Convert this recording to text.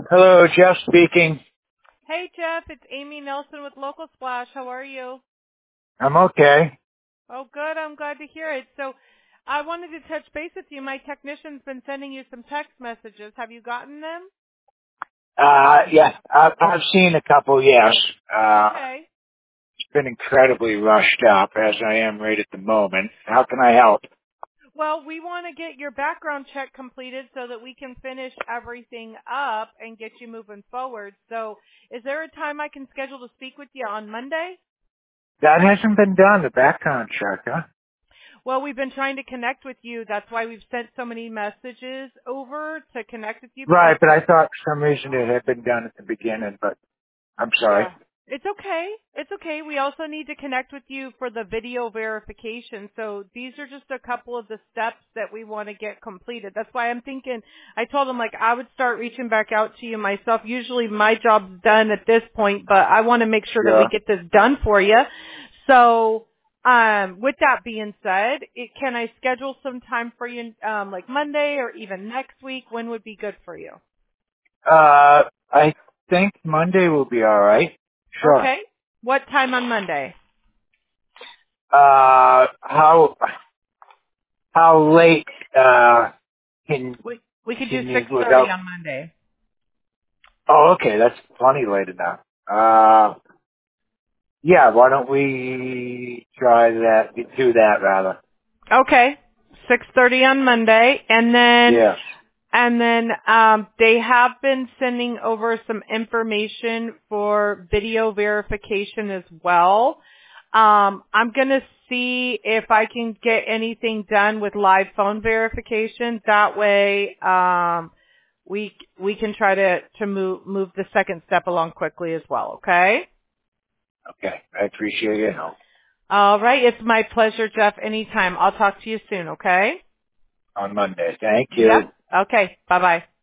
Hello, Jeff speaking. Hey, Jeff, it's Amy Nelson with Local Splash. How are you? I'm okay. Oh, good. I'm glad to hear it. So I wanted to touch base with you. My technician's been sending you some text messages. Have you gotten them? Yeah, I've seen a couple, yes. Okay. It's been incredibly rushed up, as I am right at the moment. How can I help? Well, we want to get your background check completed so that we can finish everything up and get you moving forward. So is there a time I can schedule to speak with you on Monday? That hasn't been done, the background check, huh? Well, we've been trying to connect with you. That's why we've sent so many messages over to connect with you because Right, but I thought for some reason it had been done at the beginning, but I'm sorry. yeah. It's okay. It's okay. We also need to connect with you for the video verification. So these are just a couple of the steps that we want to get completed. That's why I'm thinking, I told them like I would start reaching back out to you myself. Usually my job's done at this point, but I want to make sure that we Yeah. get this done for you. So, with that being said, can I schedule some time for you, like Monday or even next week? When would be good for you? I think Monday will be alright. Sure. Okay. What time on Monday? Uh, how, how late, can, We could do can you, 6:30 without, on Monday. oh, okay, that's plenty late enough. Yeah, why don't we try that, do that rather? Okay. 6:30 on Monday, and then Yes. they have been sending over some information for video verification as well. I'm going to see if I can get anything done with live phone verification. That way, we can try to move the second step along quickly as well. Okay. Okay. I appreciate your help. All right. It's my pleasure, Jeff. Anytime. I'll talk to you soon. Okay. On Monday. Thank you. Yep. Okay. Bye-bye.